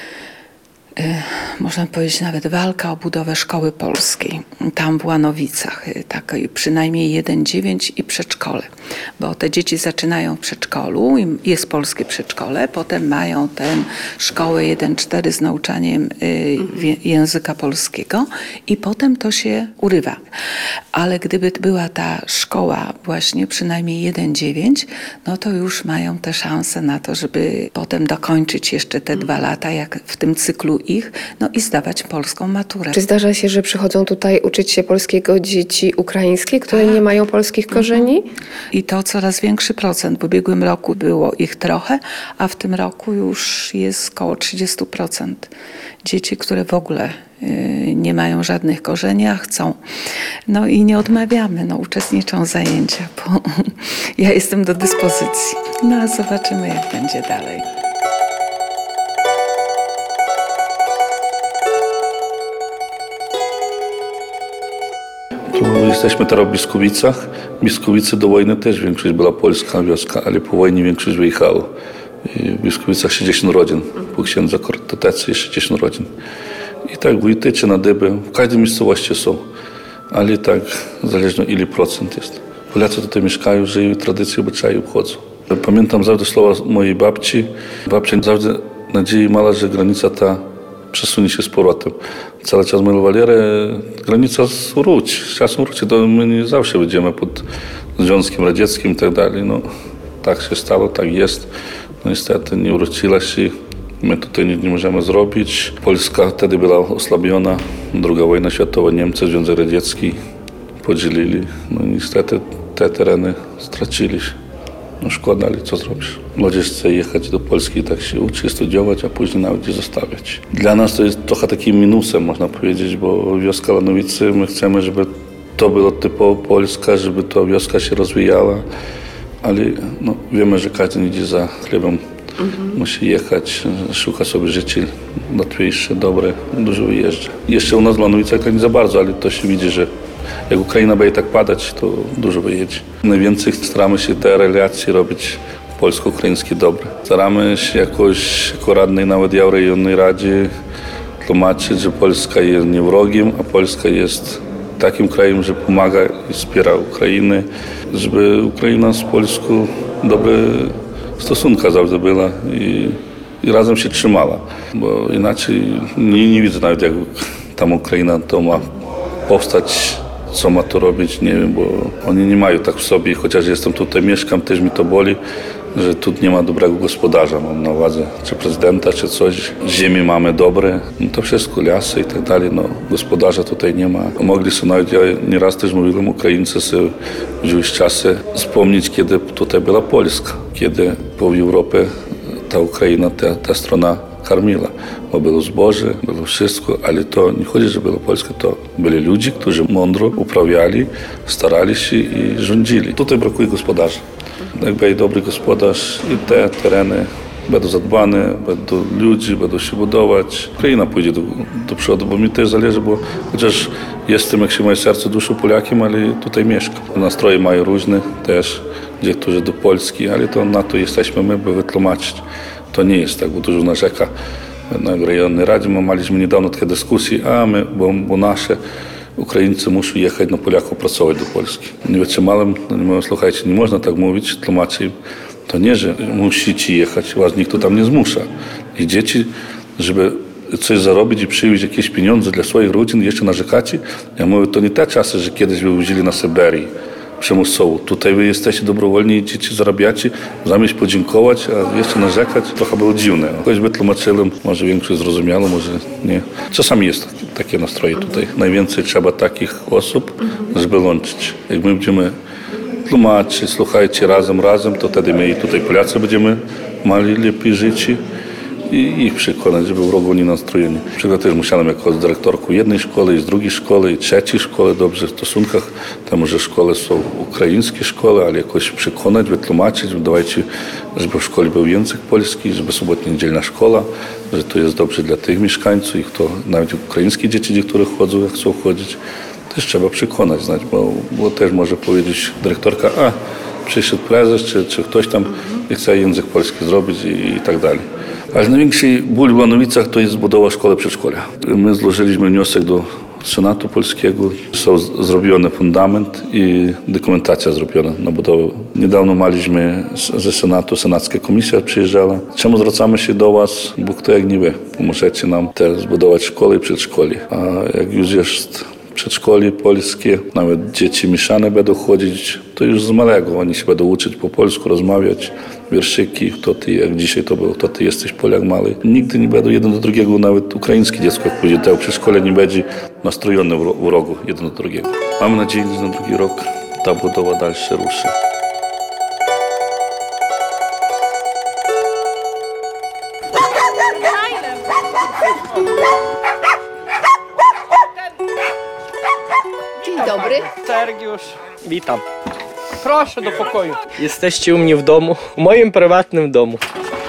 [SPEAKER 16] można powiedzieć nawet walka o budowę szkoły polskiej, tam w Łanowicach, takiej przynajmniej jeden dziewięć i przedszkole, bo te dzieci zaczynają w przedszkolu, jest polskie przedszkole, potem mają tę szkołę jeden cztery z nauczaniem języka polskiego i potem to się urywa. ale gdyby była ta szkoła właśnie przynajmniej jeden dziewięć, no to już mają te szanse na to, żeby potem dokończyć jeszcze te dwa lata, jak w tym cyklu ich, no i zdawać polską maturę.
[SPEAKER 13] Czy zdarza się, że przychodzą tutaj uczyć się polskiego dzieci ukraińskie, które nie mają polskich korzeni?
[SPEAKER 16] I to coraz większy procent. W ubiegłym roku było ich trochę, a w tym roku już jest około trzydzieści procent dzieci, które w ogóle nie mają żadnych korzeni, a chcą. No i nie odmawiamy, no uczestniczą w zajęciach, bo ja jestem do dyspozycji. No a zobaczymy, jak będzie dalej.
[SPEAKER 14] Tu jesteśmy teraz w Biskowicach. W Biskowicy do wojny też większość była polska wioska, ale po wojnie większość wyjechała. W Biskowicach sześćdziesiąt rodzin, po księdza kortotecy jest sześćdziesiąt rodzin. I tak Wójtycie, Nadyby, w każdej miejscowości są, ale tak zależnie ile procent jest. Polacy tutaj mieszkają, żyją, tradycje, obyczaje obchodzą. Pamiętam zawsze słowa mojej babci. Babcia zawsze nadzieję mała, że granica ta przesunie się z powrotem. Cały czas malowali, granica wróci, z czasem wróci, to my nie zawsze będziemy pod Związkiem Radzieckim i tak dalej. No, tak się stało, tak jest. No, niestety nie wróciła się. My tutaj nic nie możemy zrobić. Polska wtedy była osłabiona. Druga wojna światowa, Niemcy, Związek Radziecki podzielili. No niestety te tereny stracili się. No szkoda, ale co zrobisz? Młodzież chce jechać do Polski, tak się uczy, studiować, a później nawet gdzie zostawiać. Dla nas to jest trochę takim minusem, można powiedzieć, bo wioska Lanowice, my chcemy, żeby to było typowo polska, żeby ta wioska się rozwijała, ale no, wiemy, że każdy idzie za chlebem. Mhm. Musi jechać, szuka sobie życia łatwiejsze, dobre, dużo wyjeżdża. Jeszcze u nas w Lanowicach nie za bardzo, ale to się widzi, że jak Ukraina będzie tak padać, to dużo wyjedzie. Najwięcej staramy się te relacje robić polsko-ukraińskie dobre. Staramy się jakoś jako radnej nawet ja w rejonnej radzie tłumaczyć, że Polska jest nie wrogiem, a Polska jest takim krajem, że pomaga i wspiera Ukrainę, żeby Ukraina z Polską dobre stosunka zawsze była i, i razem się trzymała, bo inaczej nie, nie widzę nawet jak tam Ukraina to ma powstać, co ma to robić, nie wiem, bo oni nie mają tak w sobie, chociaż jestem tutaj, mieszkam, też mi to boli, że tu nie ma dobrego gospodarza, mam na uwadze, czy prezydenta, czy coś. Ziemi mamy dobre, no to wszystko, lasy i tak dalej, no gospodarza tutaj nie ma. Mogli sobie nawet, ja nieraz też mówiłem, Ukraińcy sobie wzięli czasy wspomnieć, kiedy tutaj była Polska, kiedy po Europie ta Ukraina, ta, ta strona karmiła, bo było zboże, było wszystko, ale to nie chodzi, że było Polska, to byli ludzie, którzy mądro uprawiali, starali się i rządzili. Tutaj brakuje gospodarza. Jak będzie dobry gospodarz i te tereny będą zadbane, będą ludzi, będą się budować. Ukraina pójdzie do, do przodu, bo mi też zależy, bo chociaż jestem, jak się moje serce duszą Polakiem, ale tutaj mieszkam. Nastroje mają różne też, gdzie którzy do Polski, ale to na to jesteśmy my, by wytłumaczyć. To nie jest tak, bo dużo narzeka. Na rejonnej radzie my mieliśmy niedawno takie dyskusje, a my, bo, bo nasze Ukraińcy muszą jechać na Polaków pracować do Polski. Nie wytrzymałem, nie mówię, słuchajcie, nie można tak mówić, tłumaczę im. To nie, że musicie jechać, was nikt to tam nie zmusza. I dzieci, żeby coś zarobić i przywieźć jakieś pieniądze dla swoich rodzin, jeszcze narzekacie. Ja mówię, to nie te czasy, że kiedyś wy wozili na Syberii przymusowo. Tutaj wy jesteście dobrowolni, dzieci zarabiacie, zamiast podziękować, a jeszcze narzekać, trochę było dziwne. Choćby tłumaczyłem, może większość zrozumiało, może nie. Czasami jest takie nastroje tutaj. Najwięcej trzeba takich osób, żeby łączyć. Jak my będziemy tłumaczyć, słuchajcie, razem, razem, to wtedy my i tutaj Polacy będziemy mieli lepiej żyć i ich przekonać, żeby wrogo nie nastrojeni. Na przykład też musiałem jako dyrektorką jednej szkoły, i z drugiej szkoły, i trzeciej szkoły dobrze w stosunkach. Tam może szkoły są ukraińskie szkoły, ale jakoś przekonać, wytłumaczyć, dawajcie, żeby w szkole był język polski, żeby sobotnia, niedzielna szkoła, że to jest dobrze dla tych mieszkańców i kto, nawet ukraińskie dzieci, do których chodzą, jak chcą chodzić, też trzeba przekonać, znać, bo, bo też może powiedzieć dyrektorka, a przyszedł prezes, czy, czy ktoś tam i chce język polski zrobić i, i tak dalej. Ale największy ból w Lanowicach to jest budowa szkoły przedszkola. My złożyliśmy wniosek do Senatu Polskiego. Są zrobiony fundament i dokumentacja zrobiona na budowę. Niedawno mieliśmy ze Senatu, senacka komisja przyjeżdżała. Czemu zwracamy się do was? Bo kto jak nie wy, pomożecie nam też zbudować szkoły i przedszkoli. A jak już jest przedszkoli polskie, nawet dzieci mieszane będą chodzić. To już z małego, oni się będą uczyć po polsku, rozmawiać, wierszyki, kto ty, jak dzisiaj to było, kto ty jesteś Polak mały. Nigdy nie będą jeden do drugiego, nawet ukraińskie dziecko, jak pójdzie do przedszkola, nie będzie nastrojone w rogu jeden do drugiego. Mam nadzieję, że na drugi rok ta budowa dalsze ruszy.
[SPEAKER 13] Dzień dobry.
[SPEAKER 19] Sergiusz, witam. Proszę do pokoju. Jesteście u mnie w domu, w moim prywatnym domu.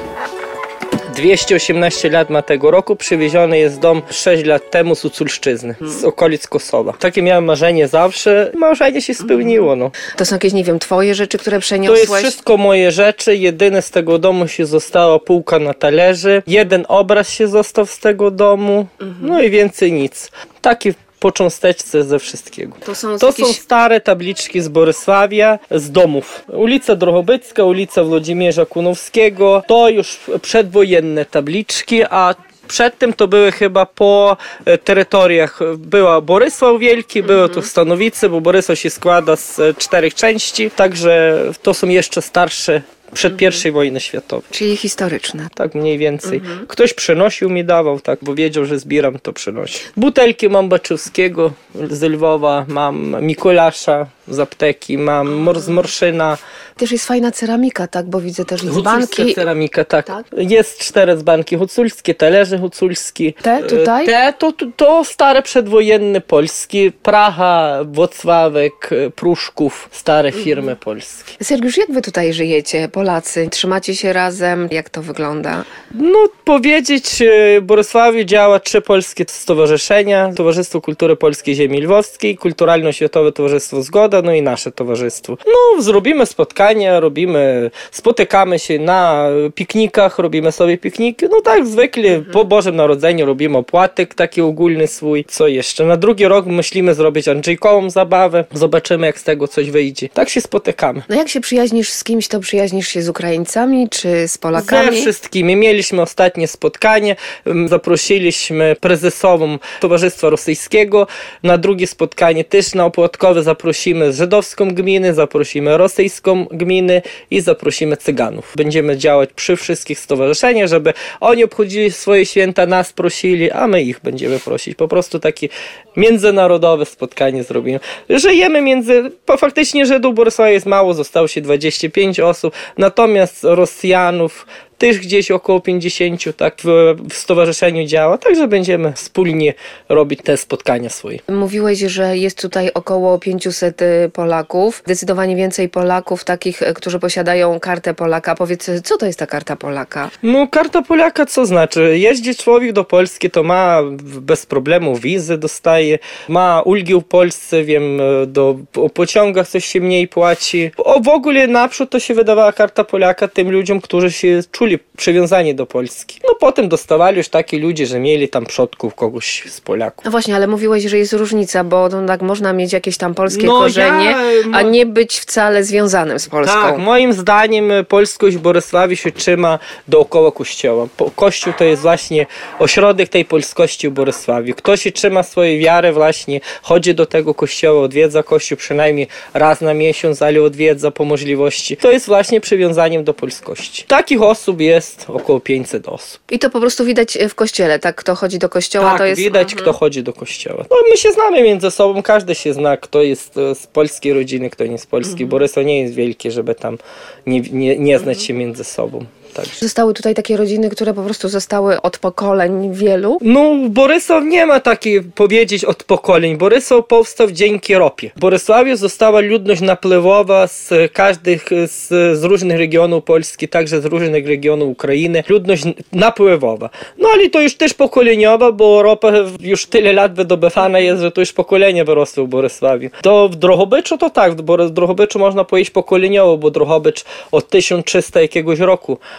[SPEAKER 19] dwieście osiemnaście lat ma tego roku, przywieziony jest dom sześć lat temu z Uculszczyzny, z okolic Kosowa. Takie miałem marzenie zawsze, marzenie się spełniło. No.
[SPEAKER 1] To są jakieś, nie wiem, twoje rzeczy, które
[SPEAKER 19] To
[SPEAKER 1] przeniosłeś?
[SPEAKER 19] jest wszystko moje rzeczy, jedyne z tego domu się została półka na talerzy, jeden obraz się został z tego domu, no i więcej nic. Taki po cząsteczce ze wszystkiego.
[SPEAKER 1] To są,
[SPEAKER 19] To
[SPEAKER 1] jakieś...
[SPEAKER 19] są stare tabliczki z Borysławia, z domów. Ulica Drohobycka, ulica Włodzimierza Kunowskiego, to już przedwojenne tabliczki, a przedtem to były chyba po e, terytoriach. Była Borysław Wielki, były tu Stanowice, bo Borysław się składa z e, czterech części, także to są jeszcze starsze przed pierwszej wojny światowej.
[SPEAKER 1] Czyli historyczne.
[SPEAKER 19] Tak mniej więcej. Ktoś przynosił mi, dawał, tak, bo wiedział, że zbieram, to przynosi. Butelki mam Baczewskiego z Lwowa, mam Mikulasza z apteki, mam mor z Morszyna.
[SPEAKER 1] Też jest fajna ceramika, tak, bo widzę też jest
[SPEAKER 19] Huculska
[SPEAKER 1] banki.
[SPEAKER 19] ceramika, tak. tak. Jest cztery dzbanki huculskie, talerze huculskie.
[SPEAKER 1] Te tutaj?
[SPEAKER 19] Te to, to, to stare przedwojenne polskie. Praha, Włocławek, Pruszków, stare firmy polskie.
[SPEAKER 1] Sergiusz, jak wy tutaj żyjecie, Polacy? Trzymacie się razem? Jak to wygląda?
[SPEAKER 19] No powiedzieć, w Borysławiu działa trzy polskie stowarzyszenia. Towarzystwo Kultury Polskiej Ziemi Lwowskiej, Kulturalno-Oświatowe Towarzystwo Zgoda, no i nasze towarzystwo. No zrobimy spotkania, robimy, spotykamy się na piknikach, robimy sobie pikniki. No tak zwykle mhm. po Bożym Narodzeniu robimy opłatek taki ogólny swój. Co jeszcze? Na drugi rok myślimy zrobić Andrzejkową zabawę. Zobaczymy, jak z tego coś wyjdzie. Tak się spotykamy.
[SPEAKER 1] No jak się przyjaźnisz z kimś, to przyjaźnisz się z Ukraińcami czy z Polakami?
[SPEAKER 19] Ze wszystkimi. Mieliśmy ostatnie spotkanie. Zaprosiliśmy prezesową Towarzystwa Rosyjskiego. Na drugie spotkanie też na opłatkowe zaprosimy żydowską gminę, zaprosimy rosyjską gminę i zaprosimy Cyganów. Będziemy działać przy wszystkich stowarzyszeniach, żeby oni obchodzili swoje święta, nas prosili, a my ich będziemy prosić. Po prostu takie międzynarodowe spotkanie zrobimy. Żyjemy między... Faktycznie Żydów w Borysławie jest mało, zostało się dwadzieścia pięć osób, natomiast Rosjanów też gdzieś około pięćdziesiąt, tak, w, w stowarzyszeniu działa, także będziemy wspólnie robić te spotkania swoje.
[SPEAKER 1] Mówiłeś, że jest tutaj około pięćset Polaków, zdecydowanie więcej Polaków, takich, którzy posiadają kartę Polaka. Powiedz, co to jest ta karta Polaka?
[SPEAKER 19] No, karta Polaka co znaczy? Jeździ człowiek do Polski, to ma bez problemu wizy, dostaje, ma ulgi w Polsce, wiem, do, o pociągach coś się mniej płaci. O, w ogóle naprzód to się wydawała karta Polaka tym ludziom, którzy się czuli przywiązani do Polski. No potem dostawali już takie ludzie, że mieli tam przodków kogoś z Polaków.
[SPEAKER 1] No właśnie, ale mówiłeś, że jest różnica, bo no, tak można mieć jakieś tam polskie
[SPEAKER 19] no,
[SPEAKER 1] korzenie,
[SPEAKER 19] ja,
[SPEAKER 1] a nie być wcale związanym z Polską.
[SPEAKER 19] Tak, moim zdaniem polskość w Borysławiu się trzyma dookoła kościoła. Kościół to jest właśnie ośrodek tej polskości w Borysławiu. Kto się trzyma swojej wiary właśnie, chodzi do tego kościoła, odwiedza kościół przynajmniej raz na miesiąc, ale odwiedza po możliwości. To jest właśnie przywiązaniem do polskości. Takich osób jest około pięćset osób.
[SPEAKER 1] I to po prostu widać w kościele, tak? Kto chodzi do kościoła,
[SPEAKER 19] tak,
[SPEAKER 1] to jest...
[SPEAKER 19] widać,
[SPEAKER 1] mhm.
[SPEAKER 19] kto chodzi do kościoła. No my się znamy między sobą, każdy się zna, kto jest z polskiej rodziny, kto nie z polskiej. Mhm. Borysław nie jest wielki, żeby tam nie, nie, nie znać się między sobą. Także.
[SPEAKER 1] Zostały tutaj takie rodziny, które po prostu zostały od pokoleń wielu?
[SPEAKER 19] No, Borysław nie ma takiej powiedzieć od pokoleń. Borysław powstał dzięki ropie. W Borysławiu została ludność napływowa z każdych, z, z różnych regionów Polski, także z różnych regionów Ukrainy. Ludność napływowa. No ale to już też pokoleniowa, bo ropa już tyle lat wydobywana jest, że to już pokolenie wyrosło w Borysławiu. To w Drohobyczu to tak, w Drohobyczu można powiedzieć pokoleniowo, bo Drohobycz od tysiąc trzysta jakiegoś roku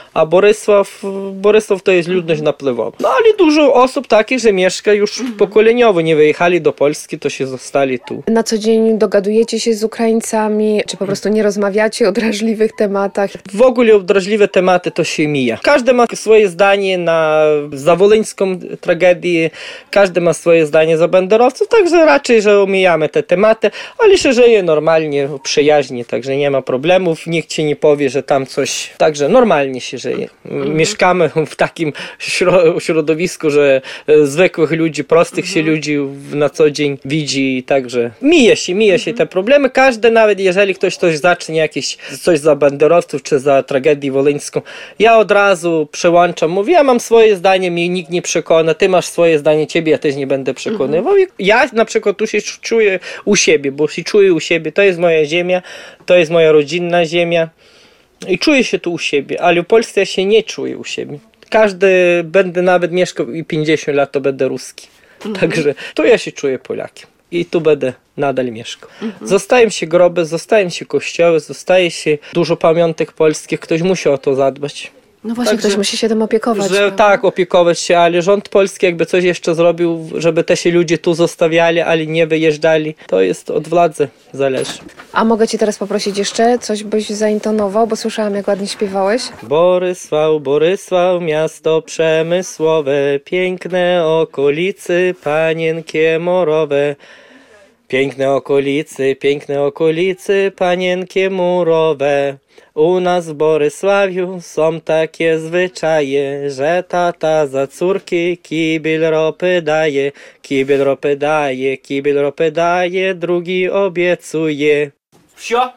[SPEAKER 19] a Borysław, Borysław to jest ludność napływowa. No ale dużo osób takich, że mieszka już pokoleniowo, nie wyjechali do Polski, to się zostali tu.
[SPEAKER 20] Na co dzień dogadujecie się z Ukraińcami, czy po prostu nie rozmawiacie o drażliwych tematach?
[SPEAKER 19] W ogóle o drażliwe tematy to się mija. Każdy ma swoje zdanie na zawoleńską tragedię, każdy ma swoje zdanie za banderowców, także raczej, że omijamy te tematy, ale się żyje normalnie, przyjaźnie, także nie ma problemów, nikt ci nie powie, że tam coś, także normalnie się żyje. Mhm. Mieszkamy w takim środowisku, że zwykłych ludzi, prostych mhm. się ludzi na co dzień widzi, także mija się, mija mhm. się te problemy. Każdy, nawet jeżeli ktoś coś zacznie jakieś coś za banderowców, czy za tragedię wolyńską, ja od razu przełączam, mówię, ja mam swoje zdanie, mnie nikt nie przekona, ty masz swoje zdanie, ciebie ja też nie będę przekonywał. Mhm. Ja na przykład tu się czuję u siebie, bo się czuję u siebie, to jest moja ziemia, to jest moja rodzinna ziemia i czuję się tu u siebie, ale w Polsce ja się nie czuję u siebie. Każdy, będę nawet mieszkał i pięćdziesiąt lat, to będę ruski. Mhm. Także tu ja się czuję Polakiem i tu będę nadal mieszkał. Mhm. Zostają się groby, zostają się kościoły, zostaje się dużo pamiątek polskich, ktoś musi o to zadbać.
[SPEAKER 20] No właśnie, tak, ktoś że, musi się tym opiekować.
[SPEAKER 19] Że, tak, opiekować się, ale rząd polski jakby coś jeszcze zrobił, żeby te się ludzie tu zostawiali, ale nie wyjeżdżali, to jest od władzy zależy.
[SPEAKER 20] A mogę cię teraz poprosić jeszcze? Coś byś zaintonował, bo słyszałam, jak ładnie śpiewałeś.
[SPEAKER 19] Borysław, Borysław, miasto przemysłowe, piękne okolicy, panienkie morowe. Piękne okolicy, piękne okolicy, panienkie murowe. U nas w Borysławiu są takie zwyczaje, że tata za córki kibel ropy daje, kibel ropy daje, kibel ropy daje, drugi obiecuje. Wsio?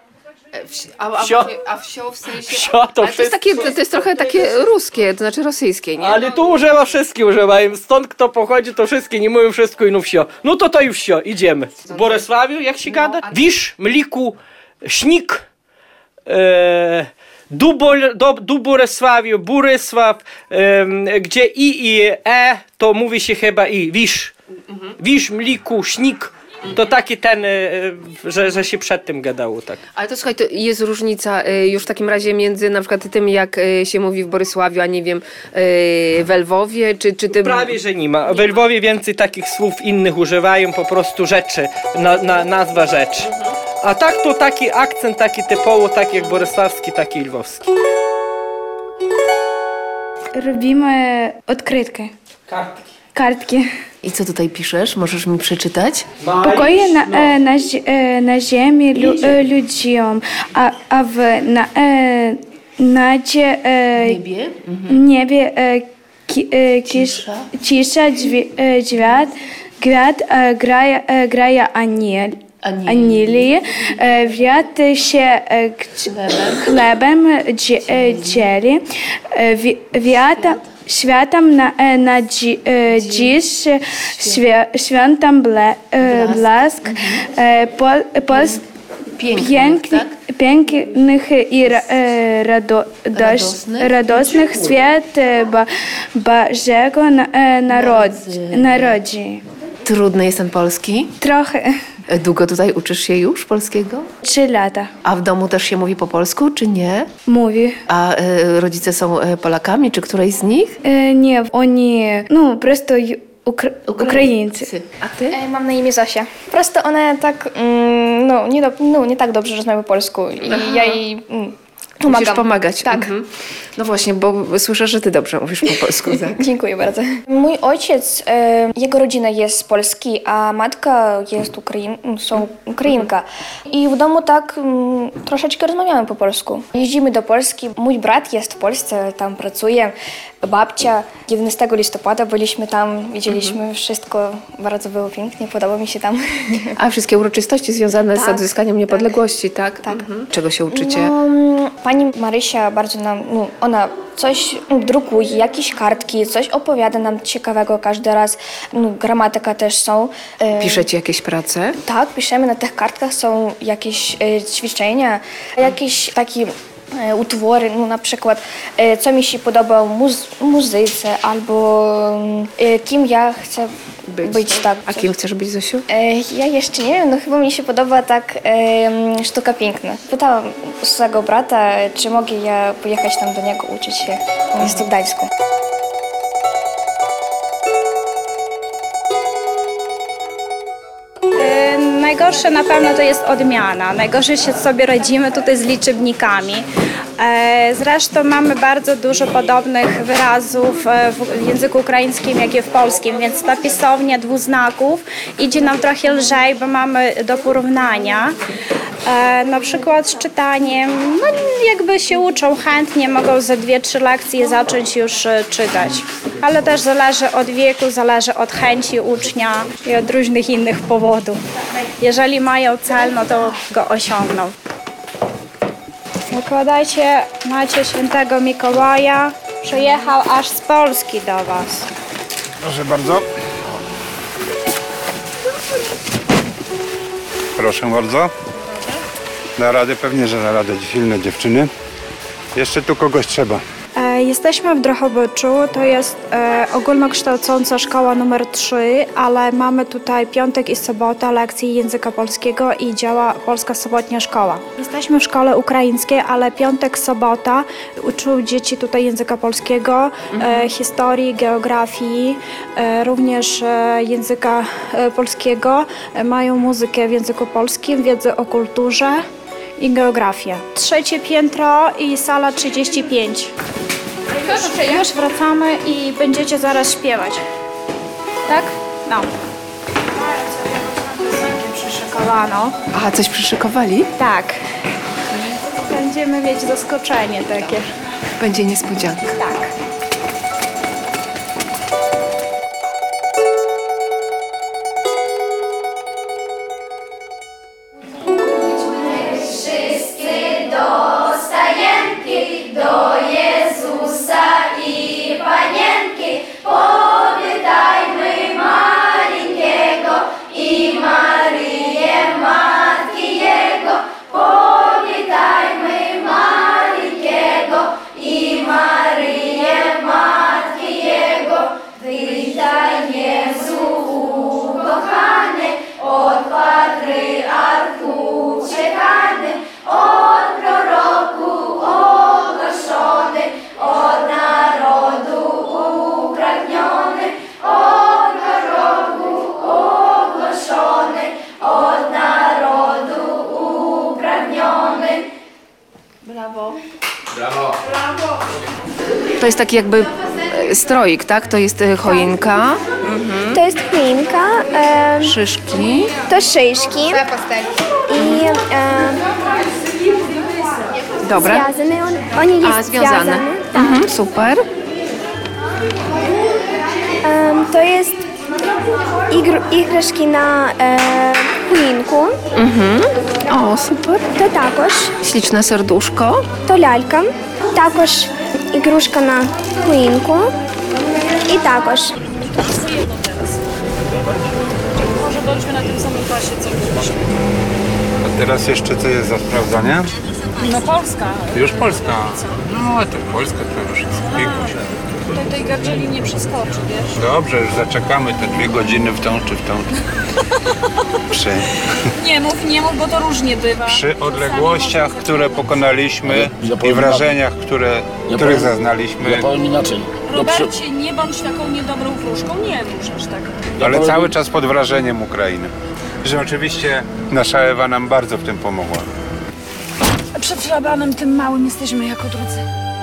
[SPEAKER 13] A, a,
[SPEAKER 19] wsio?
[SPEAKER 13] a wsio w sensie...
[SPEAKER 19] Wsio to,
[SPEAKER 13] ale to, jest takie, to jest trochę takie ruskie, to znaczy rosyjskie, nie?
[SPEAKER 19] Ale tu używa wszystkie używają, stąd kto pochodzi, to wszystkie nie mówią wszystko i no wsio. No to to już wsio, idziemy. W Borysławiu, jak się gada? Wisz, mliku, śnik, e, Dubol, do, do Borysławiu, Borysław, e, gdzie i i e, to mówi się chyba i, wisz, wisz, mliku, śnik. To taki ten, że, że się przed tym gadało, tak.
[SPEAKER 20] Ale to słuchaj, to jest różnica już w takim razie między na przykład tym, jak się mówi w Borysławiu, a nie wiem, w Lwowie, czy, czy tym...
[SPEAKER 19] Prawie, że nie ma. W Lwowie więcej takich słów innych używają, po prostu rzeczy, na, na, nazwa rzeczy. A tak to taki akcent, taki typowo, tak jak borysławski, tak i lwowski.
[SPEAKER 2] Robimy odkrytkę.
[SPEAKER 19] Kartki.
[SPEAKER 2] Kartki.
[SPEAKER 20] I co tutaj piszesz? Możesz mi przeczytać?
[SPEAKER 2] Pokoje na, e, na, e, na ziemi lu, e, ludziom, a, a w na, e, nadzie, e,
[SPEAKER 20] niebie,
[SPEAKER 2] mhm. niebie e, ki, e, kisz, cisza, dźwi, e, dźwiad, gwiat, e, graja, e, graja aniel. Anilii, wiat się e, chlebem dzie, dzieli, wiata światem na, na dzi, dziś świe, świętam ble, blask pol, pols, pięknych, tak? pięknych i ra, rado, radosnych, radosnych świat ba, Bożego narod, narodzi.
[SPEAKER 20] Trudny jest ten polski?
[SPEAKER 2] Trochę.
[SPEAKER 20] Długo tutaj uczysz się już polskiego?
[SPEAKER 2] Trzy lata.
[SPEAKER 20] A w domu też się mówi po polsku, czy nie?
[SPEAKER 2] Mówi.
[SPEAKER 20] A e, rodzice są Polakami, czy któryś z nich?
[SPEAKER 2] E, nie, oni, no, prosto ukra Ukraińcy.
[SPEAKER 20] A ty?
[SPEAKER 7] E, mam na imię Zosia. Prosto one tak, mm, no, nie, do, no, nie tak dobrze rozmawiają po polsku i Aha. ja jej... Mm,
[SPEAKER 20] Pomagam. Musisz pomagać.
[SPEAKER 7] Tak.
[SPEAKER 20] Mhm. No właśnie, bo słyszę, że ty dobrze mówisz po polsku. Tak?
[SPEAKER 7] Dziękuję bardzo. Mój ojciec, e, jego rodzina jest z Polski, a matka jest Ukrain, są Ukrainka. I w domu tak m, troszeczkę rozmawiamy po polsku. Jeździmy do Polski. Mój brat jest w Polsce, tam pracuje. Babcia. jedenastego listopada byliśmy tam, widzieliśmy mhm. wszystko. Bardzo było pięknie, podoba mi się tam.
[SPEAKER 20] A wszystkie uroczystości związane
[SPEAKER 7] tak,
[SPEAKER 20] z odzyskaniem niepodległości, tak?
[SPEAKER 7] Tak.
[SPEAKER 20] Mhm. Czego się uczycie?
[SPEAKER 7] No, pani Marysia bardzo nam, no, ona coś drukuje, jakieś kartki, coś opowiada nam ciekawego każdy raz. No, gramatyka też są.
[SPEAKER 20] Piszecie jakieś prace?
[SPEAKER 7] Tak, piszemy na tych kartkach, są jakieś e, ćwiczenia, jakiś taki e, utwory, no na przykład e, co mi się podoba w muzy- muzyce albo e, kim ja chcę być. być tak.
[SPEAKER 20] A kim chcesz być, Zosiu?
[SPEAKER 7] E, ja jeszcze nie wiem, no chyba mi się podoba tak e, sztuka piękna. Pytałam swojego brata, czy mogę ja pojechać tam do niego uczyć się. On jest w Gdańsku.
[SPEAKER 21] Najgorsze na pewno to jest odmiana. Najgorzej się sobie radzimy tutaj z liczebnikami. Zresztą mamy bardzo dużo podobnych wyrazów w języku ukraińskim, jak i w polskim, więc ta pisownia dwuznaków idzie nam trochę lżej, bo mamy do porównania. Na przykład z czytaniem, no jakby się uczą chętnie, mogą za dwie, trzy lekcje zacząć już czytać. Ale też zależy od wieku, zależy od chęci ucznia i od różnych innych powodów. Jeżeli mają cel, no to go osiągną. Zakładajcie, macie świętego Mikołaja, przyjechał aż z Polski do was.
[SPEAKER 22] Proszę bardzo. Proszę bardzo. Da radę, pewnie, że da radę, silne dziewczyny. Jeszcze tu kogoś trzeba.
[SPEAKER 21] E, jesteśmy w Drohobyczu, to jest e, ogólnokształcąca szkoła numer trzy, ale mamy tutaj piątek i sobota lekcji języka polskiego i działa Polska Sobotnia Szkoła. Jesteśmy w szkole ukraińskiej, ale piątek, sobota uczą dzieci tutaj języka polskiego, e, historii, geografii, e, również e, języka e, polskiego. E, mają muzykę w języku polskim, wiedzę o kulturze i geografię. Trzecie piętro i sala trzydzieści pięć. Już wracamy i będziecie zaraz śpiewać. Tak? No. Przyszykowano.
[SPEAKER 20] A, coś przyszykowali?
[SPEAKER 21] Tak. Będziemy mieć zaskoczenie takie.
[SPEAKER 20] Będzie niespodzianka.
[SPEAKER 21] Tak.
[SPEAKER 20] To jest taki jakby stroik, tak? To jest choinka.
[SPEAKER 7] Mhm. To jest choinka. E,
[SPEAKER 20] Szyszki.
[SPEAKER 7] To szyszki. I e,
[SPEAKER 20] Dobra.
[SPEAKER 7] Związane. On, on jest
[SPEAKER 20] A, związane.
[SPEAKER 7] związany. Tak.
[SPEAKER 20] Mhm, super.
[SPEAKER 7] E, to jest igr, igraszki na e, choinku.
[SPEAKER 20] Mhm. O, super.
[SPEAKER 7] To також.
[SPEAKER 20] Śliczne serduszko.
[SPEAKER 7] To lalka. Також ігрушка на choinku. I також.
[SPEAKER 8] Może bądźmy na tym samym pasie, co byliśmy.
[SPEAKER 22] A teraz jeszcze co jest za sprawdzanie?
[SPEAKER 8] No Polska.
[SPEAKER 22] Już Polska. No, to Polska to już jest pikuś.
[SPEAKER 8] Tutaj tej gardzieli nie przeskoczy, wiesz?
[SPEAKER 22] Dobrze, już zaczekamy te dwie godziny w tą czy w tą. Przy,
[SPEAKER 8] Nie mów, nie mów, bo to różnie bywa.
[SPEAKER 22] przy odległościach, które pokonaliśmy i wrażeniach, które, których zaznaliśmy.
[SPEAKER 11] Ja powiem inaczej.
[SPEAKER 8] Robercie, nie bądź taką niedobrą wróżką, nie możesz tak.
[SPEAKER 22] Ale cały czas pod wrażeniem Ukrainy. Że oczywiście nasza Ewa nam bardzo w tym pomogła.
[SPEAKER 8] Przed szlabanem tym małym jesteśmy jako drudzy.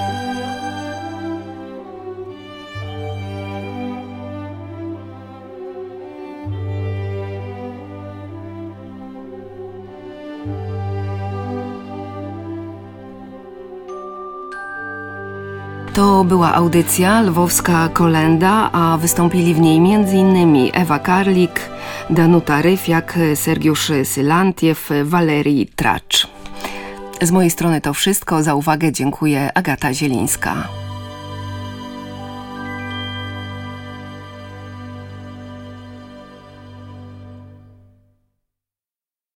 [SPEAKER 1] To była audycja Lwowska Kolenda, a wystąpili w niej m.in. Ewa Karlik, Danuta Ryfiak, Sergiusz Sylantiew, Walerii Tracz. Z mojej strony to wszystko. Za uwagę dziękuję Agata Zielińska.